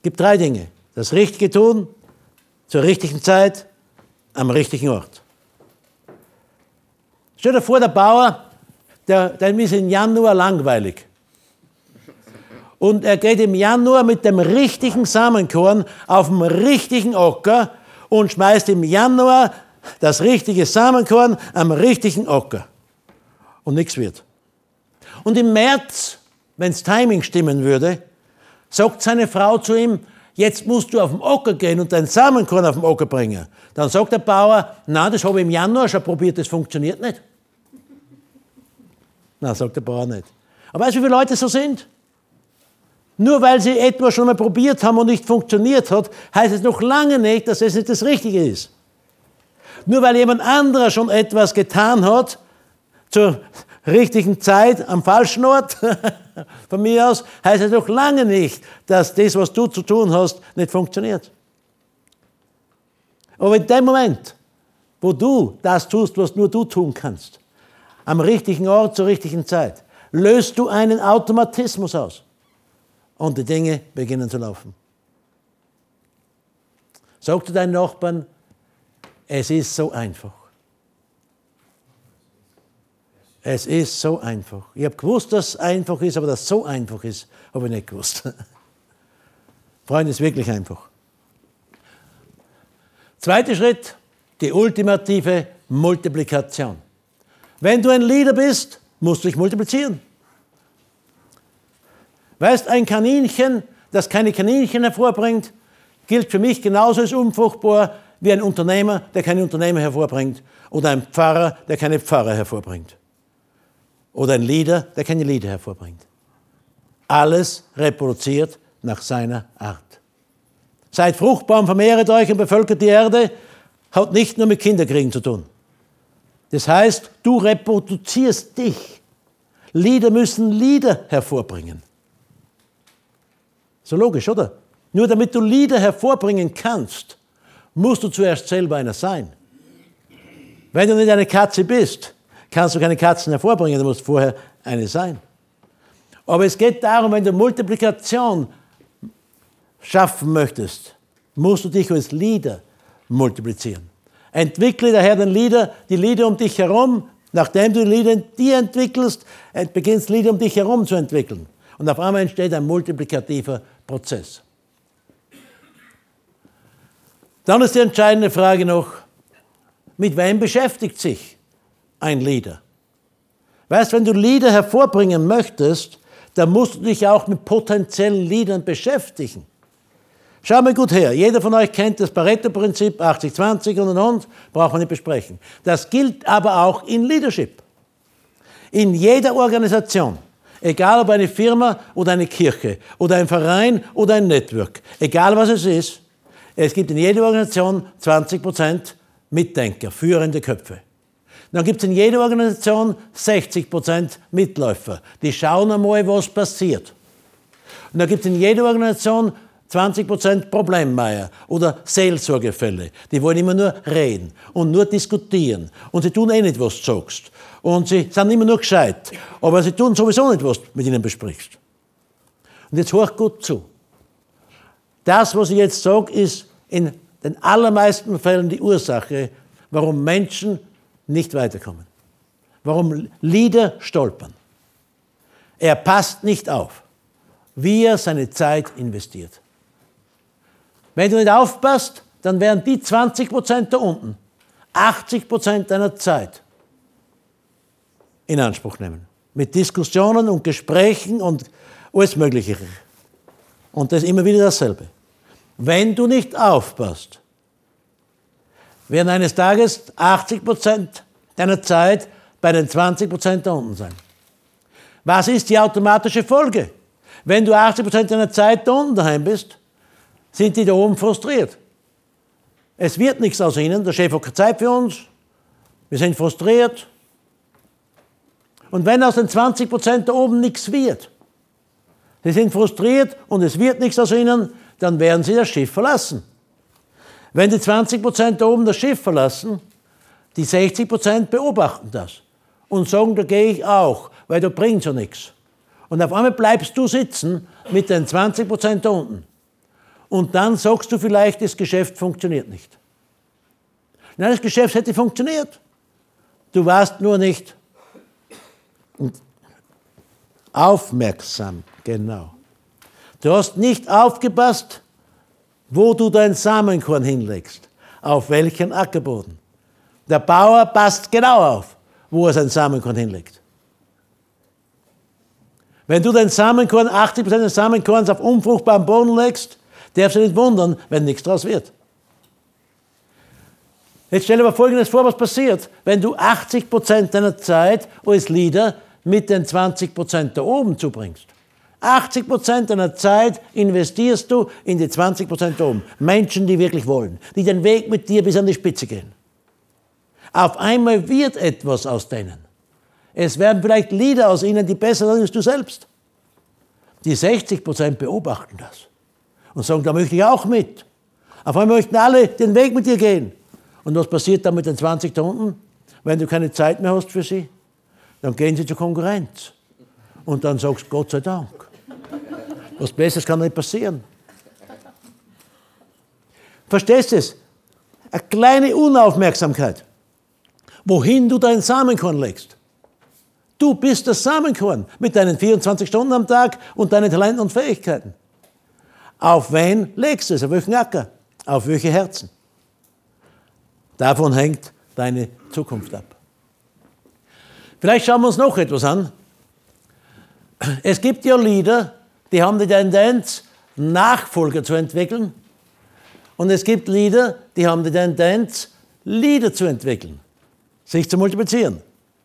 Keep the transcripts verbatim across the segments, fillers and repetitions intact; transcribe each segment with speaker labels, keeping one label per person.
Speaker 1: Es gibt drei Dinge. Das Richtige tun, zur richtigen Zeit, am richtigen Ort. Stell dir vor, der Bauer, der, dem ist im Januar langweilig. Und er geht im Januar mit dem richtigen Samenkorn auf dem richtigen Acker und schmeißt im Januar das richtige Samenkorn am richtigen Acker. Und nichts wird. Und im März, wenn das Timing stimmen würde, sagt seine Frau zu ihm, jetzt musst du auf den Acker gehen und dein Samenkorn auf den Acker bringen. Dann sagt der Bauer, nein, das habe ich im Januar schon probiert, das funktioniert nicht. Nein, sagt der Bauer nicht. Aber weißt du, wie viele Leute so sind? Nur weil sie etwas schon mal probiert haben und nicht funktioniert hat, heißt es noch lange nicht, dass es nicht das Richtige ist. Nur weil jemand anderer schon etwas getan hat, zur richtigen Zeit, am falschen Ort, von mir aus, heißt es noch lange nicht, dass das, was du zu tun hast, nicht funktioniert. Aber in dem Moment, wo du das tust, was nur du tun kannst, am richtigen Ort, zur richtigen Zeit, löst du einen Automatismus aus. Und die Dinge beginnen zu laufen. Sag zu deinen Nachbarn, es ist so einfach. Es ist so einfach. Ich habe gewusst, dass es einfach ist, aber dass es so einfach ist, habe ich nicht gewusst. Freunde, es ist wirklich einfach. Zweiter Schritt, die ultimative Multiplikation. Wenn du ein Leader bist, musst du dich multiplizieren. Weißt, ein Kaninchen, das keine Kaninchen hervorbringt, gilt für mich genauso als unfruchtbar wie ein Unternehmer, der keine Unternehmer hervorbringt, oder ein Pfarrer, der keine Pfarrer hervorbringt. Oder ein Leader, der keine Leader hervorbringt. Alles reproduziert nach seiner Art. Seid fruchtbar und vermehret euch und bevölkert die Erde, hat nicht nur mit Kinderkriegen zu tun. Das heißt, du reproduzierst dich. Leader müssen Leader hervorbringen. So logisch, oder? Nur damit du Leader hervorbringen kannst, musst du zuerst selber einer sein. Wenn du nicht eine Katze bist, kannst du keine Katzen hervorbringen, du musst vorher eine sein. Aber es geht darum, wenn du Multiplikation schaffen möchtest, musst du dich als Leader multiplizieren. Entwickle daher den Leader, die Leader um dich herum. Nachdem du die Leader in dir entwickelst, beginnst Leader um dich herum zu entwickeln. Und auf einmal entsteht ein multiplikativer Prozess. Dann ist die entscheidende Frage noch, mit wem beschäftigt sich ein Leader? Weißt, wenn du Leader hervorbringen möchtest, dann musst du dich auch mit potenziellen Leadern beschäftigen. Schau mal gut her, jeder von euch kennt das Pareto-Prinzip, achtzig zwanzig und und und, braucht man nicht besprechen. Das gilt aber auch in Leadership. In jeder Organisation. Egal ob eine Firma oder eine Kirche oder ein Verein oder ein Network, egal was es ist, es gibt in jeder Organisation zwanzig Prozent Mitdenker, führende Köpfe. Dann gibt es in jeder Organisation sechzig Prozent Mitläufer, die schauen einmal, was passiert. Und dann gibt es in jeder Organisation zwanzig Prozent Problemmeier oder Seelsorgefälle. Die wollen immer nur reden und nur diskutieren. Und sie tun eh nicht, was du sagst. Und sie sind immer nur gescheit. Aber sie tun sowieso nicht, was du mit ihnen besprichst. Und jetzt hör gut zu. Das, was ich jetzt sage, ist in den allermeisten Fällen die Ursache, warum Menschen nicht weiterkommen. Warum Leader stolpern. Er passt nicht auf, wie er seine Zeit investiert. Wenn du nicht aufpasst, dann werden die zwanzig Prozent da unten achtzig Prozent deiner Zeit in Anspruch nehmen. Mit Diskussionen und Gesprächen und alles Mögliche. Und das ist immer wieder dasselbe. Wenn du nicht aufpasst, werden eines Tages achtzig Prozent deiner Zeit bei den zwanzig Prozent da unten sein. Was ist die automatische Folge? Wenn du achtzig Prozent deiner Zeit da unten daheim bist, sind die da oben frustriert. Es wird nichts aus ihnen, der Chef hat keine Zeit für uns, wir sind frustriert. Und wenn aus den zwanzig Prozent da oben nichts wird, sie sind frustriert und es wird nichts aus ihnen, dann werden sie das Schiff verlassen. Wenn die zwanzig Prozent da oben das Schiff verlassen, die sechzig Prozent beobachten das und sagen, da gehe ich auch, weil da bringt ja nichts. Und auf einmal bleibst du sitzen mit den zwanzig Prozent da unten. Und dann sagst du vielleicht, das Geschäft funktioniert nicht. Nein, das Geschäft hätte funktioniert. Du warst nur nicht aufmerksam, genau. Du hast nicht aufgepasst, wo du dein Samenkorn hinlegst, auf welchen Ackerboden. Der Bauer passt genau auf, wo er sein Samenkorn hinlegt. Wenn du dein Samenkorn, achtzig Prozent des Samenkorns auf unfruchtbaren Boden legst, darfst du nicht wundern, wenn nichts draus wird. Jetzt stell dir mal Folgendes vor, was passiert, wenn du achtzig Prozent deiner Zeit als Leader mit den zwanzig Prozent da oben zubringst. achtzig Prozent deiner Zeit investierst du in die zwanzig Prozent da oben. Menschen, die wirklich wollen, die den Weg mit dir bis an die Spitze gehen. Auf einmal wird etwas aus denen. Es werden vielleicht Leader aus ihnen, die besser sind als du selbst. Die sechzig Prozent beobachten das und sagen, da möchte ich auch mit. Auf einmal möchten alle den Weg mit dir gehen. Und was passiert dann mit den zwanzig da unten? Wenn du keine Zeit mehr hast für sie, dann gehen sie zur Konkurrenz. Und dann sagst du, Gott sei Dank. Was Besseres kann nicht passieren. Verstehst du es? Eine kleine Unaufmerksamkeit. Wohin du dein Samenkorn legst. Du bist das Samenkorn mit deinen vierundzwanzig Stunden am Tag und deinen Talenten und Fähigkeiten. Auf wen legst du es? Auf welchen Acker? Auf welche Herzen? Davon hängt deine Zukunft ab. Vielleicht schauen wir uns noch etwas an. Es gibt ja Leader, die haben die Tendenz, Nachfolger zu entwickeln. Und es gibt Leader, die haben die Tendenz, Leader zu entwickeln, sich zu multiplizieren.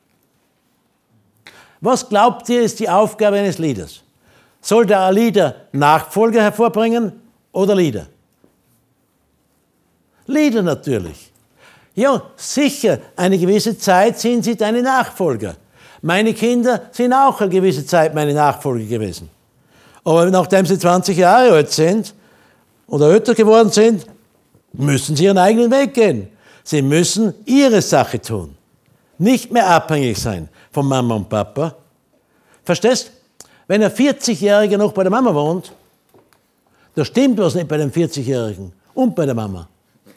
Speaker 1: Was glaubt ihr, ist die Aufgabe eines Leaders? Soll der Leader Nachfolger hervorbringen oder Leader? Leader natürlich. Ja, sicher, eine gewisse Zeit sind sie deine Nachfolger. Meine Kinder sind auch eine gewisse Zeit meine Nachfolger gewesen. Aber nachdem sie zwanzig Jahre alt sind oder älter geworden sind, müssen sie ihren eigenen Weg gehen. Sie müssen ihre Sache tun. Nicht mehr abhängig sein von Mama und Papa. Verstehst? Wenn ein vierzigjähriger noch bei der Mama wohnt, da stimmt was nicht bei dem vierzigjährigen und bei der Mama.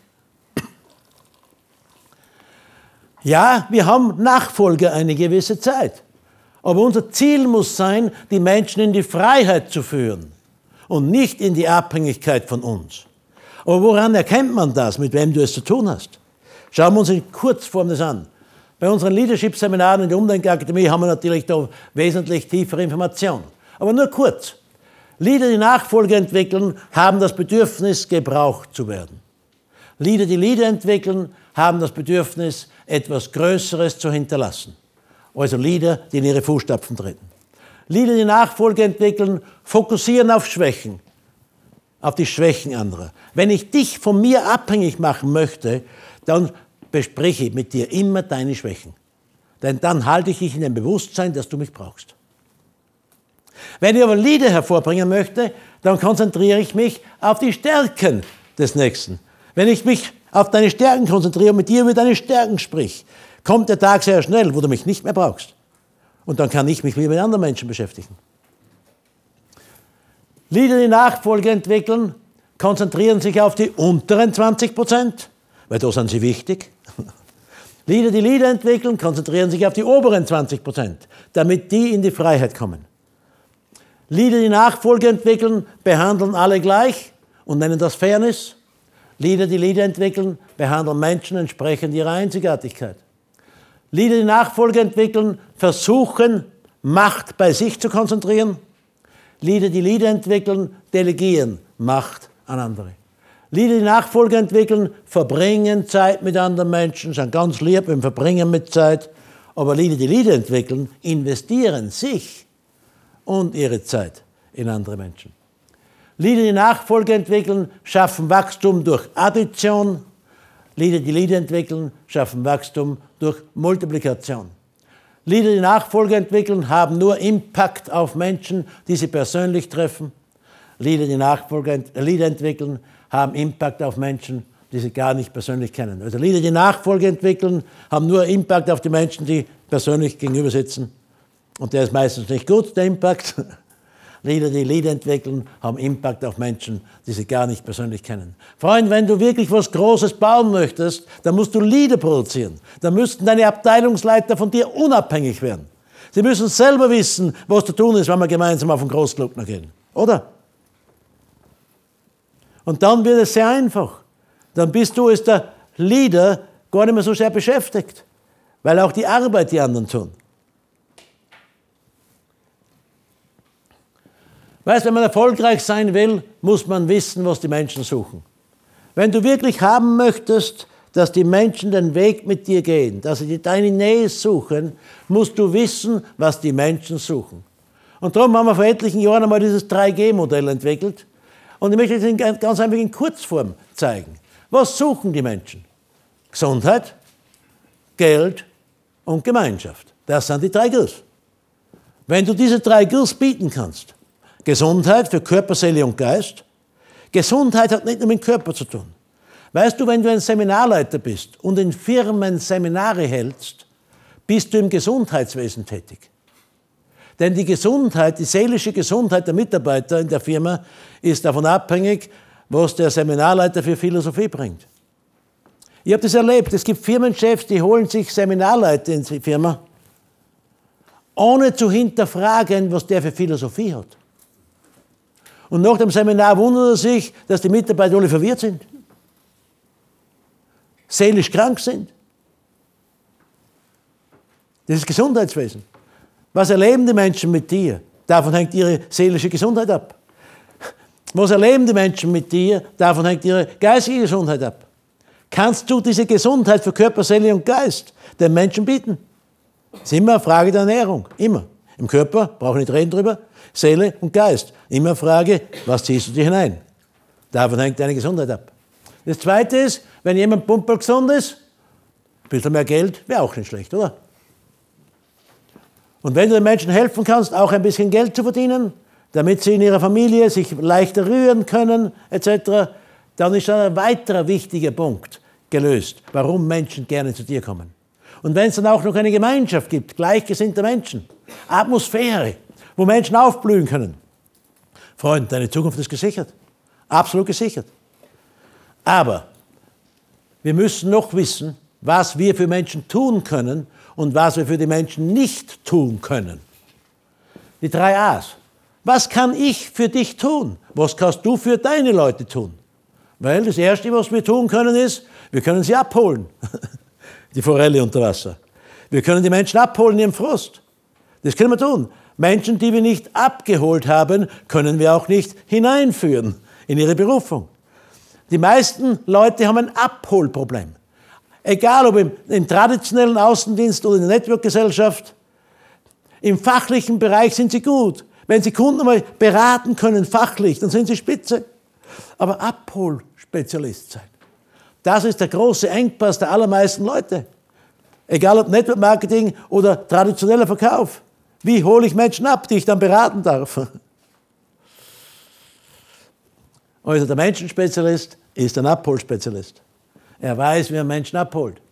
Speaker 1: Ja, wir haben Nachfolger eine gewisse Zeit. Aber unser Ziel muss sein, die Menschen in die Freiheit zu führen und nicht in die Abhängigkeit von uns. Aber woran erkennt man das, mit wem du es zu tun hast? Schauen wir uns in Kurzform das an. Bei unseren Leadership-Seminaren in der Umdenkakademie haben wir natürlich da wesentlich tiefere Informationen. Aber nur kurz. Leader, die Nachfolger entwickeln, haben das Bedürfnis, gebraucht zu werden. Leader, die Leader entwickeln, haben das Bedürfnis, etwas Größeres zu hinterlassen. Also Leader, die in ihre Fußstapfen treten. Leader, die Nachfolger entwickeln, fokussieren auf Schwächen, auf die Schwächen anderer. Wenn ich dich von mir abhängig machen möchte, dann bespreche ich mit dir immer deine Schwächen. Denn dann halte ich dich in dem Bewusstsein, dass du mich brauchst. Wenn ich aber Leader hervorbringen möchte, dann konzentriere ich mich auf die Stärken des Nächsten. Wenn ich mich auf deine Stärken konzentriere und mit dir über deine Stärken sprich, kommt der Tag sehr schnell, wo du mich nicht mehr brauchst. Und dann kann ich mich wieder mit anderen Menschen beschäftigen. Leader, die Nachfolge entwickeln, konzentrieren sich auf die unteren zwanzig Prozent, weil da sind sie wichtig. Leader, die Leader entwickeln, konzentrieren sich auf die oberen zwanzig Prozent, damit die in die Freiheit kommen. Leader, die Nachfolge entwickeln, behandeln alle gleich und nennen das Fairness. Leader, die Leader entwickeln, behandeln Menschen entsprechend ihrer Einzigartigkeit. Leader, die Nachfolge entwickeln, versuchen, Macht bei sich zu konzentrieren. Leader, die Leader entwickeln, delegieren Macht an andere. Leader, die Nachfolge entwickeln, verbringen Zeit mit anderen Menschen, sind ganz lieb im Verbringen mit Zeit. Aber Leader, die Leader entwickeln, investieren sich und ihre Zeit in andere Menschen. Leader, die Nachfolge entwickeln, schaffen Wachstum durch Addition. Leader, die Leader entwickeln, schaffen Wachstum durch Multiplikation. Leader, die Nachfolge entwickeln, haben nur Impact auf Menschen, die sie persönlich treffen. Leader, die Nachfolge Leader entwickeln, haben Impact auf Menschen, die sie gar nicht persönlich kennen. Also Leader, die Nachfolge entwickeln, haben nur Impact auf die Menschen, die persönlich gegenüber sitzen. Und der ist meistens nicht gut, der Impact. Leader, die Leader entwickeln, haben Impact auf Menschen, die sie gar nicht persönlich kennen. Freund, wenn du wirklich was Großes bauen möchtest, dann musst du Leader produzieren. Dann müssten deine Abteilungsleiter von dir unabhängig werden. Sie müssen selber wissen, was zu tun ist, wenn wir gemeinsam auf den Großglockner gehen. Oder? Und dann wird es sehr einfach. Dann bist du als der Leader gar nicht mehr so sehr beschäftigt, weil auch die Arbeit die anderen tun. Weißt, wenn man erfolgreich sein will, muss man wissen, was die Menschen suchen. Wenn du wirklich haben möchtest, dass die Menschen den Weg mit dir gehen, dass sie deine Nähe suchen, musst du wissen, was die Menschen suchen. Und darum haben wir vor etlichen Jahren einmal dieses drei G Modell entwickelt. Und ich möchte es Ihnen ganz einfach in Kurzform zeigen. Was suchen die Menschen? Gesundheit, Geld und Gemeinschaft. Das sind die drei Gs. Wenn du diese drei Gs bieten kannst, Gesundheit für Körper, Seele und Geist. Gesundheit hat nicht nur mit dem Körper zu tun. Weißt du, wenn du ein Seminarleiter bist und in Firmen Seminare hältst, bist du im Gesundheitswesen tätig. Denn die Gesundheit, die seelische Gesundheit der Mitarbeiter in der Firma ist davon abhängig, was der Seminarleiter für Philosophie bringt. Ich habe das erlebt. Es gibt Firmenchefs, die holen sich Seminarleiter in die Firma, ohne zu hinterfragen, was der für Philosophie hat. Und nach dem Seminar wundert er sich, dass die Mitarbeiter alle verwirrt sind, seelisch krank sind. Das ist Gesundheitswesen. Was erleben die Menschen mit dir? Davon hängt ihre seelische Gesundheit ab. Was erleben die Menschen mit dir? Davon hängt ihre geistige Gesundheit ab. Kannst du diese Gesundheit für Körper, Seele und Geist den Menschen bieten? Das ist immer eine Frage der Ernährung. Immer. Im Körper, brauche ich nicht reden drüber, Seele und Geist. Immer eine Frage, was ziehst du dir hinein? Davon hängt deine Gesundheit ab. Das Zweite ist, wenn jemand pumperl gesund ist, ein bisschen mehr Geld wäre auch nicht schlecht, oder? Und wenn du den Menschen helfen kannst, auch ein bisschen Geld zu verdienen, damit sie in ihrer Familie sich leichter rühren können, et cetera, dann ist ein weiterer wichtiger Punkt gelöst, warum Menschen gerne zu dir kommen. Und wenn es dann auch noch eine Gemeinschaft gibt, gleichgesinnte Menschen, Atmosphäre, wo Menschen aufblühen können. Freund, deine Zukunft ist gesichert. Absolut gesichert. Aber wir müssen noch wissen, was wir für Menschen tun können und was wir für die Menschen nicht tun können. Die drei A's. Was kann ich für dich tun? Was kannst du für deine Leute tun? Weil das Erste, was wir tun können, ist, wir können sie abholen. Die Forelle unter Wasser. Wir können die Menschen abholen in ihrem Frust. Das können wir tun. Menschen, die wir nicht abgeholt haben, können wir auch nicht hineinführen in ihre Berufung. Die meisten Leute haben ein Abholproblem. Egal ob im, im traditionellen Außendienst oder in der Network-Gesellschaft, im fachlichen Bereich sind sie gut. Wenn sie Kunden mal beraten können, fachlich, dann sind sie spitze. Aber Abholspezialist sein, das ist der große Engpass der allermeisten Leute. Egal ob Network Marketing oder traditioneller Verkauf. Wie hole ich Menschen ab, die ich dann beraten darf? Also der Menschenspezialist ist ein Abholspezialist. Er weiß, wie er Menschen abholt.